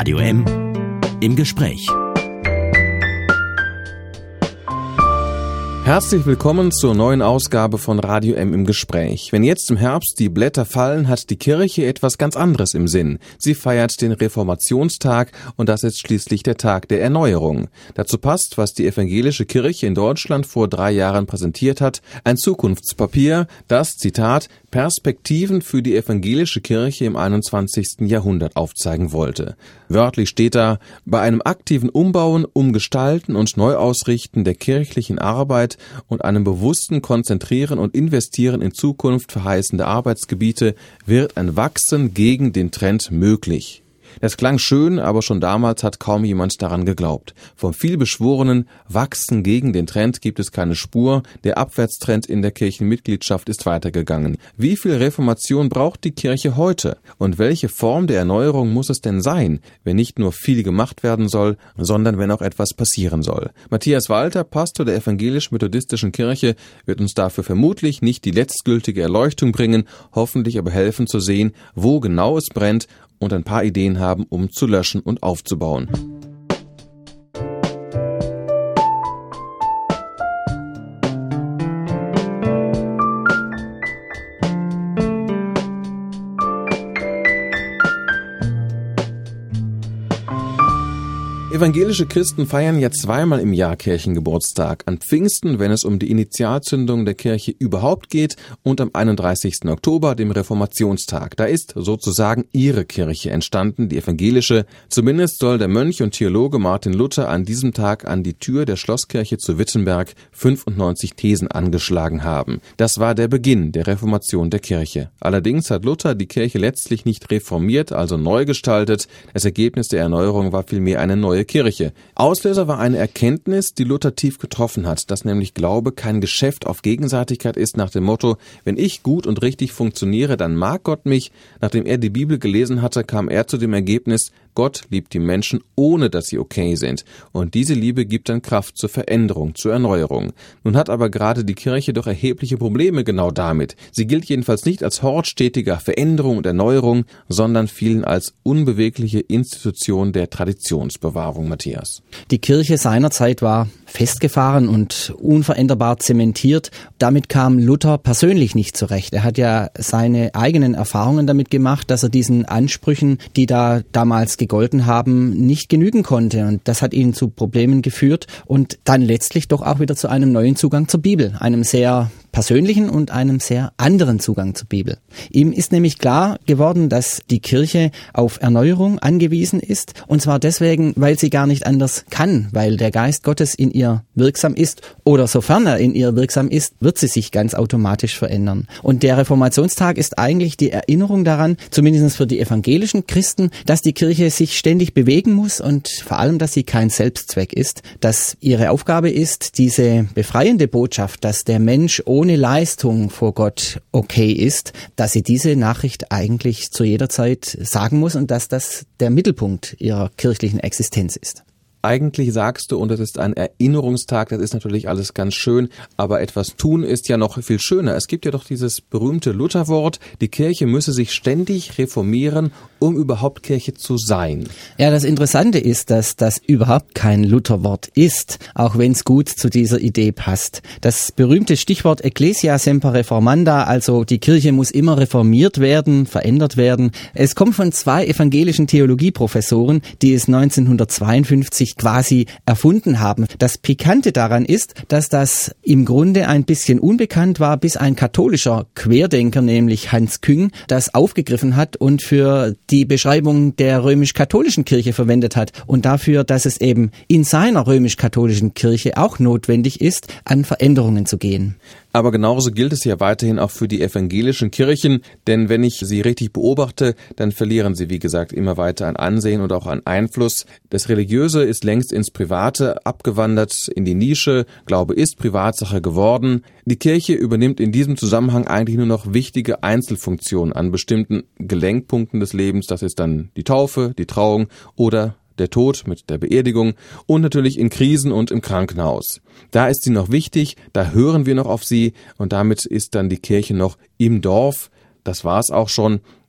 Radio M im Gespräch. Herzlich willkommen zur neuen Ausgabe von Radio M im Gespräch. Wenn jetzt im Herbst die Blätter fallen, hat die Kirche etwas ganz anderes im Sinn. Sie feiert den Reformationstag und das ist schließlich der Tag der Erneuerung. Dazu passt, was die evangelische Kirche in Deutschland vor 3 Jahren präsentiert hat, ein Zukunftspapier, das, Zitat, Perspektiven für die evangelische Kirche im 21. Jahrhundert aufzeigen wollte. Wörtlich steht da, bei einem aktiven Umbauen, Umgestalten und Neuausrichten der kirchlichen Arbeit und einem bewussten Konzentrieren und Investieren in Zukunft verheißende Arbeitsgebiete wird ein Wachsen gegen den Trend möglich. Das klang schön, aber schon damals hat kaum jemand daran geglaubt. Vom vielbeschworenen Wachsen gegen den Trend gibt es keine Spur. Der Abwärtstrend in der Kirchenmitgliedschaft ist weitergegangen. Wie viel Reformation braucht die Kirche heute? Und welche Form der Erneuerung muss es denn sein, wenn nicht nur viel gemacht werden soll, sondern wenn auch etwas passieren soll? Matthias Walter, Pastor der evangelisch-methodistischen Kirche, wird uns dafür vermutlich nicht die letztgültige Erleuchtung bringen, hoffentlich aber helfen zu sehen, wo genau es brennt und ein paar Ideen haben, um zu löschen und aufzubauen. Evangelische Christen feiern ja 2-mal im Jahr Kirchengeburtstag. An Pfingsten, wenn es um die Initialzündung der Kirche überhaupt geht, und am 31. Oktober, dem Reformationstag. Da ist sozusagen ihre Kirche entstanden, die evangelische. Zumindest soll der Mönch und Theologe Martin Luther an diesem Tag an die Tür der Schlosskirche zu Wittenberg 95 Thesen angeschlagen haben. Das war der Beginn der Reformation der Kirche. Allerdings hat Luther die Kirche letztlich nicht reformiert, also neu gestaltet. Das Ergebnis der Erneuerung war vielmehr eine neue Kirche. Auslöser war eine Erkenntnis, die Luther tief getroffen hat, dass nämlich Glaube kein Geschäft auf Gegenseitigkeit ist nach dem Motto, wenn ich gut und richtig funktioniere, dann mag Gott mich. Nachdem er die Bibel gelesen hatte, kam er zu dem Ergebnis, Gott liebt die Menschen, ohne dass sie okay sind. Und diese Liebe gibt dann Kraft zur Veränderung, zur Erneuerung. Nun hat aber gerade die Kirche doch erhebliche Probleme genau damit. Sie gilt jedenfalls nicht als Hort stetiger Veränderung und Erneuerung, sondern vielen als unbewegliche Institution der Traditionsbewahrung, Matthias. Die Kirche seinerzeit war festgefahren und unveränderbar zementiert. Damit kam Luther persönlich nicht zurecht. Er hat ja seine eigenen Erfahrungen damit gemacht, dass er diesen Ansprüchen, die da damals gegolten haben, nicht genügen konnte. Und das hat ihn zu Problemen geführt und dann letztlich doch auch wieder zu einem neuen Zugang zur Bibel, einem sehr persönlichen und einem sehr anderen Zugang zur Bibel. Ihm ist nämlich klar geworden, dass die Kirche auf Erneuerung angewiesen ist, und zwar deswegen, weil sie gar nicht anders kann, weil der Geist Gottes in ihr wirksam ist, oder sofern er in ihr wirksam ist, wird sie sich ganz automatisch verändern. Und der Reformationstag ist eigentlich die Erinnerung daran, zumindest für die evangelischen Christen, dass die Kirche sich ständig bewegen muss und vor allem, dass sie kein Selbstzweck ist, dass ihre Aufgabe ist, diese befreiende Botschaft, dass der Mensch ohne Leistung vor Gott okay ist, dass sie diese Nachricht eigentlich zu jeder Zeit sagen muss und dass das der Mittelpunkt ihrer kirchlichen Existenz ist. Eigentlich sagst du, und das ist ein Erinnerungstag, das ist natürlich alles ganz schön, aber etwas tun ist ja noch viel schöner. Es gibt ja doch dieses berühmte Lutherwort, die Kirche müsse sich ständig reformieren, um überhaupt Kirche zu sein. Ja, das Interessante ist, dass das überhaupt kein Lutherwort ist, auch wenn es gut zu dieser Idee passt. Das berühmte Stichwort Ecclesia semper reformanda, also die Kirche muss immer reformiert werden, verändert werden. Es kommt von 2 evangelischen Theologieprofessoren, die es 1952 quasi erfunden haben. Das Pikante daran ist, dass das im Grunde ein bisschen unbekannt war, bis ein katholischer Querdenker, nämlich Hans Küng, das aufgegriffen hat und für die Beschreibung der römisch-katholischen Kirche verwendet hat und dafür, dass es eben in seiner römisch-katholischen Kirche auch notwendig ist, an Veränderungen zu gehen. Aber genauso gilt es ja weiterhin auch für die evangelischen Kirchen, denn wenn ich sie richtig beobachte, dann verlieren sie, wie gesagt, immer weiter an Ansehen und auch an Einfluss. Das Religiöse ist längst ins Private abgewandert, in die Nische. Glaube ist Privatsache geworden. Die Kirche übernimmt in diesem Zusammenhang eigentlich nur noch wichtige Einzelfunktionen an bestimmten Gelenkpunkten des Lebens. Das ist dann die Taufe, die Trauung oder der Tod mit der Beerdigung und natürlich in Krisen und im Krankenhaus. Da ist sie noch wichtig, da hören wir noch auf sie und damit ist dann die Kirche noch im Dorf. Das war's auch schon.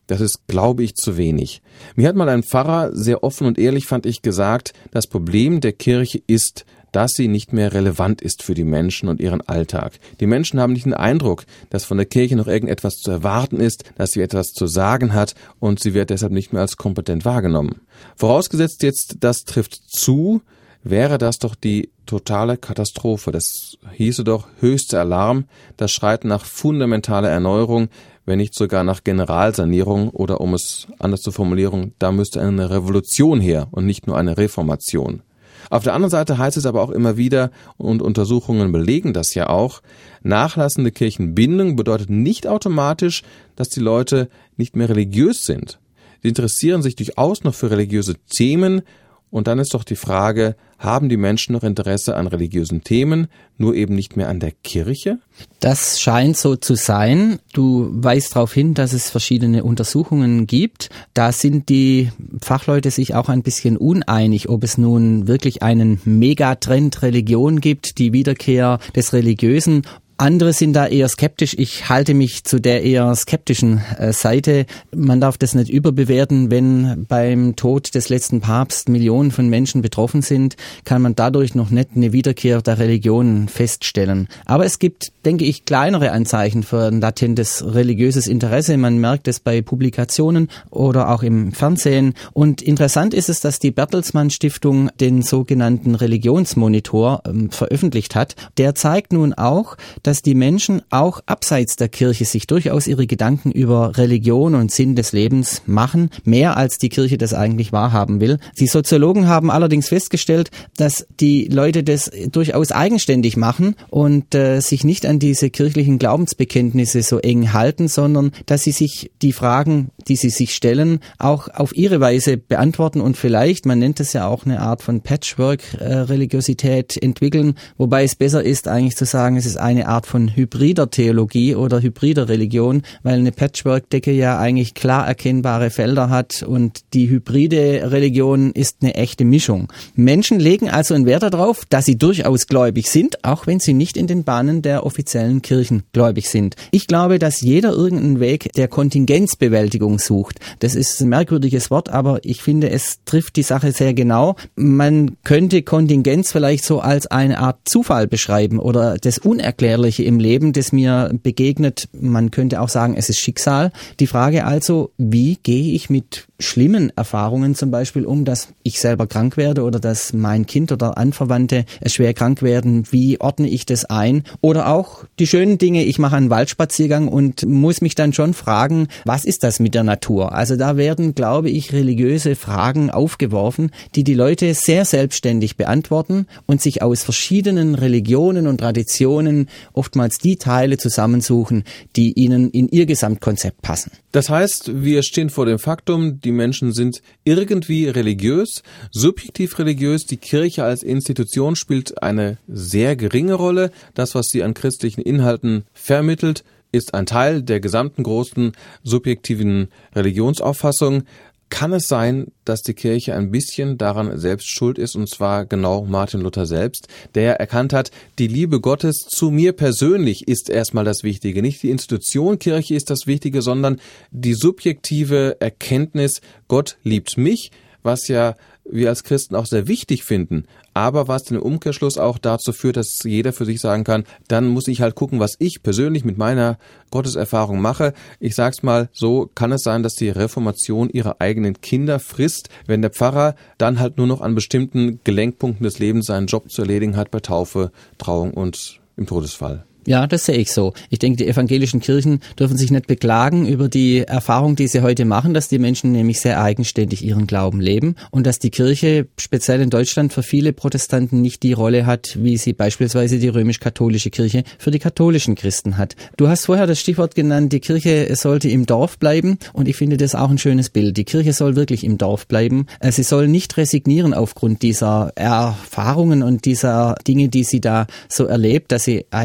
Das ist, glaube ich, zu wenig. Mir hat mal ein Pfarrer sehr offen und ehrlich, fand ich, gesagt, das Problem der Kirche ist, dass sie nicht mehr relevant ist für die Menschen und ihren Alltag. Die Menschen haben nicht den Eindruck, dass von der Kirche noch irgendetwas zu erwarten ist, dass sie etwas zu sagen hat und sie wird deshalb nicht mehr als kompetent wahrgenommen. Vorausgesetzt jetzt, das trifft zu, wäre das doch die totale Katastrophe. Das hieße doch höchster Alarm, das schreit nach fundamentaler Erneuerung, wenn nicht sogar nach Generalsanierung oder, um es anders zu formulieren, da müsste eine Revolution her und nicht nur eine Reformation. Auf der anderen Seite heißt es aber auch immer wieder, und Untersuchungen belegen das ja auch, nachlassende Kirchenbindung bedeutet nicht automatisch, dass die Leute nicht mehr religiös sind. Sie interessieren sich durchaus noch für religiöse Themen, und dann ist doch die Frage, haben die Menschen noch Interesse an religiösen Themen, nur eben nicht mehr an der Kirche? Das scheint so zu sein. Du weist darauf hin, dass es verschiedene Untersuchungen gibt. Da sind die Fachleute sich auch ein bisschen uneinig, ob es nun wirklich einen Megatrend Religion gibt, die Wiederkehr des Religiösen. Andere sind da eher skeptisch. Ich halte mich zu der eher skeptischen Seite. Man darf das nicht überbewerten. Wenn beim Tod des letzten Papstes Millionen von Menschen betroffen sind, kann man dadurch noch nicht eine Wiederkehr der Religion feststellen. Aber es gibt, denke ich, kleinere Anzeichen für ein latentes religiöses Interesse. Man merkt es bei Publikationen oder auch im Fernsehen. Und interessant ist es, dass die Bertelsmann Stiftung den sogenannten Religionsmonitor veröffentlicht hat. Der zeigt nun auch, dass die Menschen auch abseits der Kirche sich durchaus ihre Gedanken über Religion und Sinn des Lebens machen, mehr als die Kirche das eigentlich wahrhaben will. Die Soziologen haben allerdings festgestellt, dass die Leute das durchaus eigenständig machen und sich nicht an diese kirchlichen Glaubensbekenntnisse so eng halten, sondern dass sie sich die Fragen, die sie sich stellen, auch auf ihre Weise beantworten und vielleicht, man nennt es ja auch eine Art von Patchwork-Religiosität entwickeln, wobei es besser ist eigentlich zu sagen, es ist eine Art von hybrider Theologie oder hybrider Religion, weil eine Patchwork-Decke ja eigentlich klar erkennbare Felder hat und die hybride Religion ist eine echte Mischung. Menschen legen also einen Wert darauf, dass sie durchaus gläubig sind, auch wenn sie nicht in den Bahnen der offiziellen Kirchen gläubig sind. Ich glaube, dass jeder irgendeinen Weg der Kontingenzbewältigung sucht. Das ist ein merkwürdiges Wort, aber ich finde, es trifft die Sache sehr genau. Man könnte Kontingenz vielleicht so als eine Art Zufall beschreiben oder das Unerklärliche im Leben, das mir begegnet. Man könnte auch sagen, es ist Schicksal. Die Frage also, wie gehe ich mit schlimmen Erfahrungen zum Beispiel um, dass ich selber krank werde oder dass mein Kind oder Anverwandte schwer krank werden, wie ordne ich das ein? Oder auch die schönen Dinge, ich mache einen Waldspaziergang und muss mich dann schon fragen, was ist das mit der Natur? Also da werden, glaube ich, religiöse Fragen aufgeworfen, die die Leute sehr selbstständig beantworten und sich aus verschiedenen Religionen und Traditionen oftmals die Teile zusammensuchen, die ihnen in ihr Gesamtkonzept passen. Das heißt, wir stehen vor dem Faktum, die Menschen sind irgendwie religiös, subjektiv religiös. Die Kirche als Institution spielt eine sehr geringe Rolle. Das, was sie an christlichen Inhalten vermittelt, ist ein Teil der gesamten großen subjektiven Religionsauffassung. Kann es sein, dass die Kirche ein bisschen daran selbst schuld ist, und zwar genau Martin Luther selbst, der erkannt hat, die Liebe Gottes zu mir persönlich ist erstmal das Wichtige. Nicht die Institution Kirche ist das Wichtige, sondern die subjektive Erkenntnis, Gott liebt mich, was ja wir als Christen auch sehr wichtig finden, aber was im Umkehrschluss auch dazu führt, dass jeder für sich sagen kann, dann muss ich halt gucken, was ich persönlich mit meiner Gotteserfahrung mache. Ich sag's mal, so kann es sein, dass die Reformation ihre eigenen Kinder frisst, wenn der Pfarrer dann halt nur noch an bestimmten Gelenkpunkten des Lebens seinen Job zu erledigen hat bei Taufe, Trauung und im Todesfall. Ja, das sehe ich so. Ich denke, die evangelischen Kirchen dürfen sich nicht beklagen über die Erfahrung, die sie heute machen, dass die Menschen nämlich sehr eigenständig ihren Glauben leben und dass die Kirche speziell in Deutschland für viele Protestanten nicht die Rolle hat, wie sie beispielsweise die römisch-katholische Kirche für die katholischen Christen hat. Du hast vorher das Stichwort genannt, die Kirche sollte im Dorf bleiben und ich finde das auch ein schönes Bild. Die Kirche soll wirklich im Dorf bleiben. Sie soll nicht resignieren aufgrund dieser Erfahrungen und dieser Dinge, die sie da so erlebt, dass sie eigentlich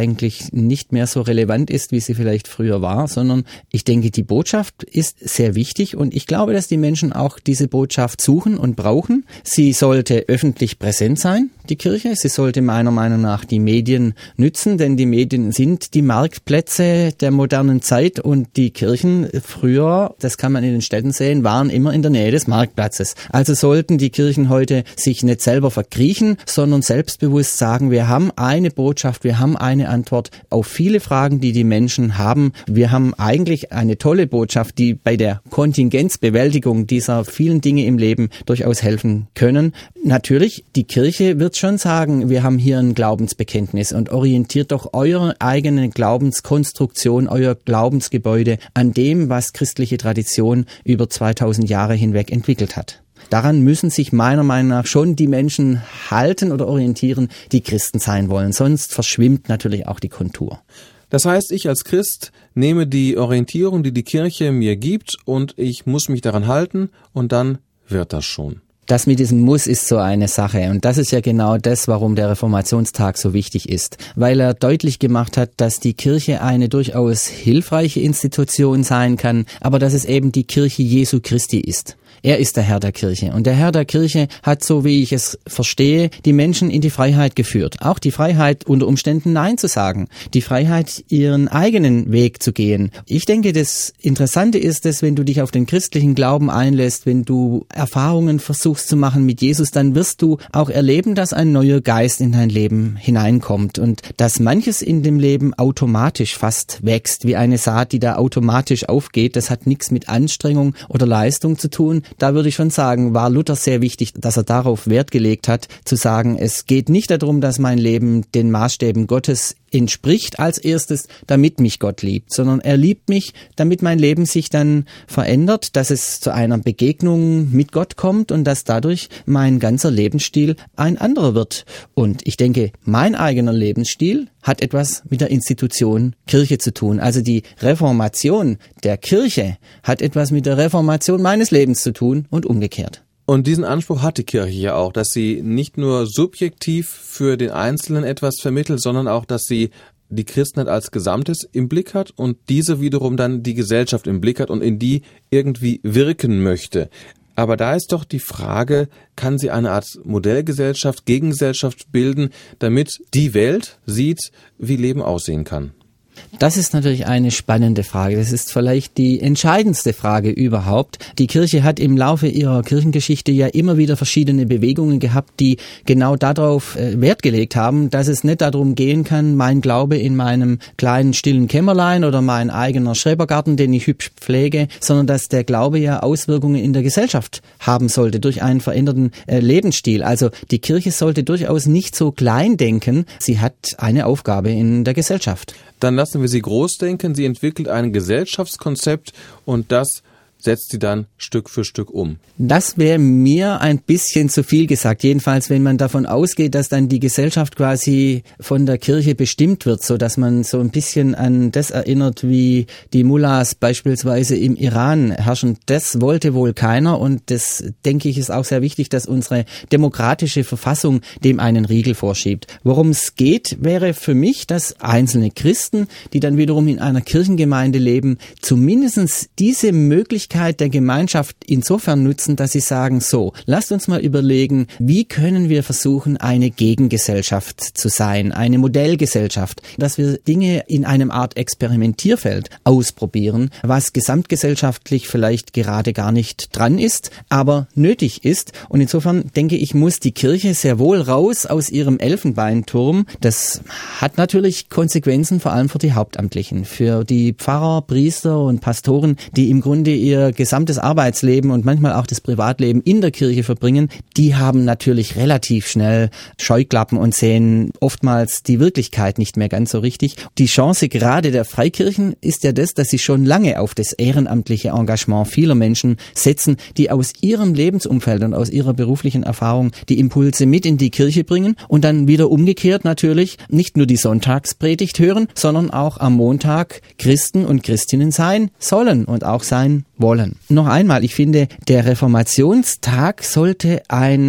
eigentlich nicht mehr so relevant ist, wie sie vielleicht früher war, sondern ich denke, die Botschaft ist sehr wichtig und ich glaube, dass die Menschen auch diese Botschaft suchen und brauchen. Sie sollte öffentlich präsent sein, die Kirche. Sie sollte meiner Meinung nach die Medien nützen, denn die Medien sind die Marktplätze der modernen Zeit und die Kirchen früher, das kann man in den Städten sehen, waren immer in der Nähe des Marktplatzes. Also sollten die Kirchen heute sich nicht selber verkriechen, sondern selbstbewusst sagen, wir haben eine Botschaft, wir haben eine Antwort auf viele Fragen, die die Menschen haben. Wir haben eigentlich eine tolle Botschaft, die bei der Kontingenzbewältigung dieser vielen Dinge im Leben durchaus helfen können. Natürlich, die Kirche wird schon sagen, wir haben hier ein Glaubensbekenntnis und orientiert doch eure eigene Glaubenskonstruktion, euer Glaubensgebäude an dem, was christliche Tradition über 2000 Jahre hinweg entwickelt hat. Daran müssen sich meiner Meinung nach schon die Menschen halten oder orientieren, die Christen sein wollen. Sonst verschwimmt natürlich auch die Kontur. Das heißt, ich als Christ nehme die Orientierung, die die Kirche mir gibt, und ich muss mich daran halten, und dann wird das schon. Das mit diesem Muss ist so eine Sache und das ist ja genau das, warum der Reformationstag so wichtig ist, weil er deutlich gemacht hat, dass die Kirche eine durchaus hilfreiche Institution sein kann, aber dass es eben die Kirche Jesu Christi ist. Er ist der Herr der Kirche und der Herr der Kirche hat, so wie ich es verstehe, die Menschen in die Freiheit geführt. Auch die Freiheit, unter Umständen Nein zu sagen, die Freiheit, ihren eigenen Weg zu gehen. Ich denke, das Interessante ist, dass wenn du dich auf den christlichen Glauben einlässt, wenn du Erfahrungen versuchst zu machen mit Jesus, dann wirst du auch erleben, dass ein neuer Geist in dein Leben hineinkommt und dass manches in dem Leben automatisch fast wächst, wie eine Saat, die da automatisch aufgeht. Das hat nichts mit Anstrengung oder Leistung zu tun. Da würde ich schon sagen, war Luther sehr wichtig, dass er darauf Wert gelegt hat, zu sagen, es geht nicht darum, dass mein Leben den Maßstäben Gottes entspricht als erstes, damit mich Gott liebt, sondern er liebt mich, damit mein Leben sich dann verändert, dass es zu einer Begegnung mit Gott kommt und dass dadurch mein ganzer Lebensstil ein anderer wird. Und ich denke, mein eigener Lebensstil hat etwas mit der Institution Kirche zu tun. Also die Reformation der Kirche hat etwas mit der Reformation meines Lebens zu tun und umgekehrt. Und diesen Anspruch hat die Kirche ja auch, dass sie nicht nur subjektiv für den Einzelnen etwas vermittelt, sondern auch, dass sie die Christenheit als Gesamtes im Blick hat und diese wiederum dann die Gesellschaft im Blick hat und in die irgendwie wirken möchte. Aber da ist doch die Frage, kann sie eine Art Modellgesellschaft, Gegengesellschaft bilden, damit die Welt sieht, wie Leben aussehen kann? Das ist natürlich eine spannende Frage. Das ist vielleicht die entscheidendste Frage überhaupt. Die Kirche hat im Laufe ihrer Kirchengeschichte ja immer wieder verschiedene Bewegungen gehabt, die genau darauf Wert gelegt haben, dass es nicht darum gehen kann, mein Glaube in meinem kleinen stillen Kämmerlein oder mein eigener Schrebergarten, den ich hübsch pflege, sondern dass der Glaube ja Auswirkungen in der Gesellschaft haben sollte durch einen veränderten Lebensstil. Also die Kirche sollte durchaus nicht so klein denken. Sie hat eine Aufgabe in der Gesellschaft. Dann lassen wir sie groß denken. Sie entwickelt ein Gesellschaftskonzept und das setzt sie dann Stück für Stück um. Das wäre mir ein bisschen zu viel gesagt. Jedenfalls, wenn man davon ausgeht, dass dann die Gesellschaft quasi von der Kirche bestimmt wird, so dass man so ein bisschen an das erinnert, wie die Mullahs beispielsweise im Iran herrschen. Das wollte wohl keiner und das, denke ich, ist auch sehr wichtig, dass unsere demokratische Verfassung dem einen Riegel vorschiebt. Worum es geht, wäre für mich, dass einzelne Christen, die dann wiederum in einer Kirchengemeinde leben, zumindest diese Möglichkeit der Gemeinschaft insofern nutzen, dass sie sagen, so, lasst uns mal überlegen, wie können wir versuchen, eine Gegengesellschaft zu sein, eine Modellgesellschaft, dass wir Dinge in einem Art Experimentierfeld ausprobieren, was gesamtgesellschaftlich vielleicht gerade gar nicht dran ist, aber nötig ist. Und insofern denke ich, muss die Kirche sehr wohl raus aus ihrem Elfenbeinturm. Das hat natürlich Konsequenzen, vor allem für die Hauptamtlichen, für die Pfarrer, Priester und Pastoren, die im Grunde ihr gesamtes Arbeitsleben und manchmal auch das Privatleben in der Kirche verbringen, die haben natürlich relativ schnell Scheuklappen und sehen oftmals die Wirklichkeit nicht mehr ganz so richtig. Die Chance gerade der Freikirchen ist ja das, dass sie schon lange auf das ehrenamtliche Engagement vieler Menschen setzen, die aus ihrem Lebensumfeld und aus ihrer beruflichen Erfahrung die Impulse mit in die Kirche bringen und dann wieder umgekehrt natürlich nicht nur die Sonntagspredigt hören, sondern auch am Montag Christen und Christinnen sein sollen und auch sein wollen. Noch einmal, ich finde, der Reformationstag sollte ein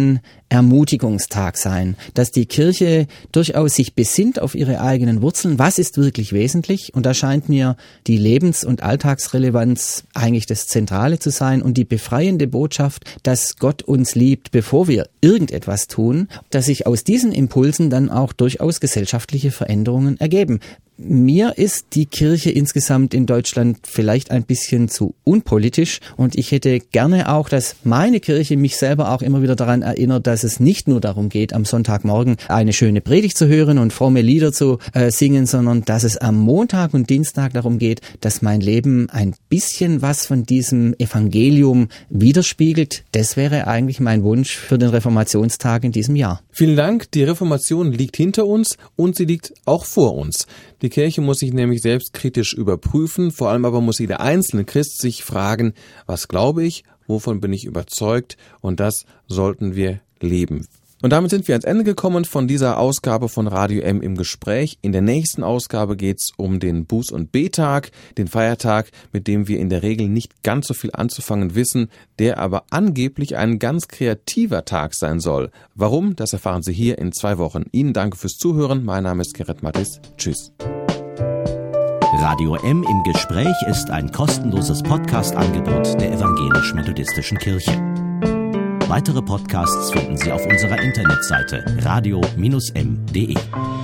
Ermutigungstag sein, dass die Kirche durchaus sich besinnt auf ihre eigenen Wurzeln. Was ist wirklich wesentlich? Und da scheint mir die Lebens- und Alltagsrelevanz eigentlich das Zentrale zu sein und die befreiende Botschaft, dass Gott uns liebt, bevor wir irgendetwas tun, dass sich aus diesen Impulsen dann auch durchaus gesellschaftliche Veränderungen ergeben. Mir ist die Kirche insgesamt in Deutschland vielleicht ein bisschen zu unpolitisch und ich hätte gerne auch, dass meine Kirche mich selber auch immer wieder daran erinnert, dass es nicht nur darum geht, am Sonntagmorgen eine schöne Predigt zu hören und fromme Lieder zu singen, sondern dass es am Montag und Dienstag darum geht, dass mein Leben ein bisschen was von diesem Evangelium widerspiegelt. Das wäre eigentlich mein Wunsch für den Reformationstag in diesem Jahr. Vielen Dank. Die Reformation liegt hinter uns und sie liegt auch vor uns. Die Kirche muss sich nämlich selbst kritisch überprüfen, vor allem aber muss jeder einzelne Christ sich fragen, was glaube ich, wovon bin ich überzeugt, und das sollten wir leben. Und damit sind wir ans Ende gekommen von dieser Ausgabe von Radio M im Gespräch. In der nächsten Ausgabe geht's um den Buß- und Betag, den Feiertag, mit dem wir in der Regel nicht ganz so viel anzufangen wissen, der aber angeblich ein ganz kreativer Tag sein soll. Warum? Das erfahren Sie hier in 2 Wochen. Ihnen danke fürs Zuhören. Mein Name ist Gerrit Mattis. Tschüss. Radio M im Gespräch ist ein kostenloses Podcast-Angebot der Evangelisch-Methodistischen Kirche. Weitere Podcasts finden Sie auf unserer Internetseite radio-m.de.